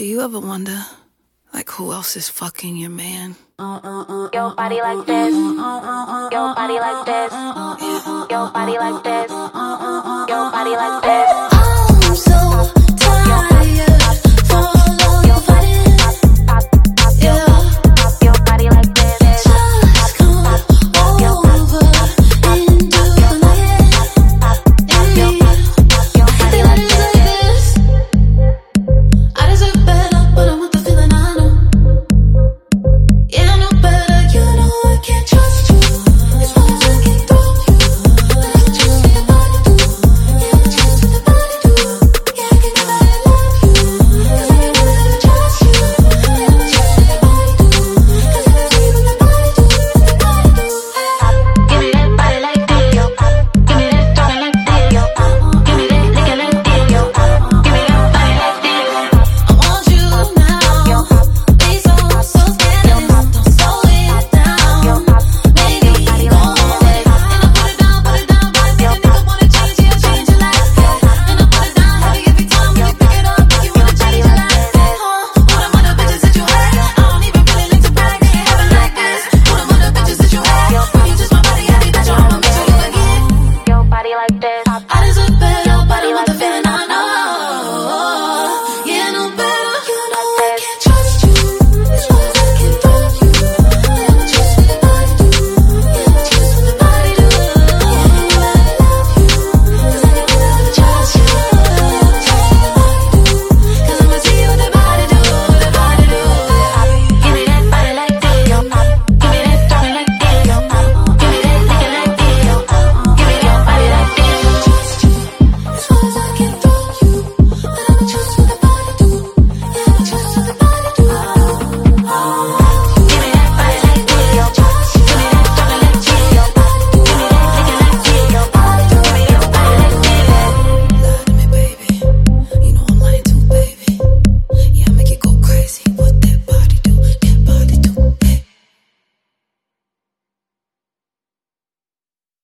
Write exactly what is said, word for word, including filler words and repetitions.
Do you ever wonder, like, who else is fucking your man? Your body like this. Your body like this. Your body like this. Your body like this. I'm so